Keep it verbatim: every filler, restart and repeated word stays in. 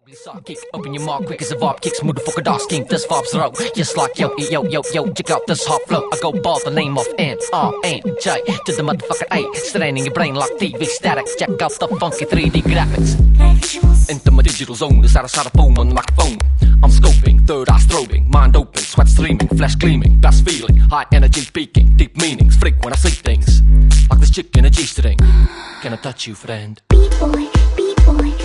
Kick, open your mouth quick as a vibe kicks, motherfucker dark skin, this vibe's low. Just like yo, yo, yo, yo, check out this hot flow. I go by the name of N R N J to the motherfucker A. Straining your brain like T V static. Check out the funky three D graphics. Into my digital zone, the side side of phone on the microphone. I'm scoping, third eye strobing, mind open, sweat streaming, flesh gleaming, best feeling, high energy speaking, deep meanings, freak when I see things. Like this chick in a G-string. Can I touch you, friend? B-boy, B-boy.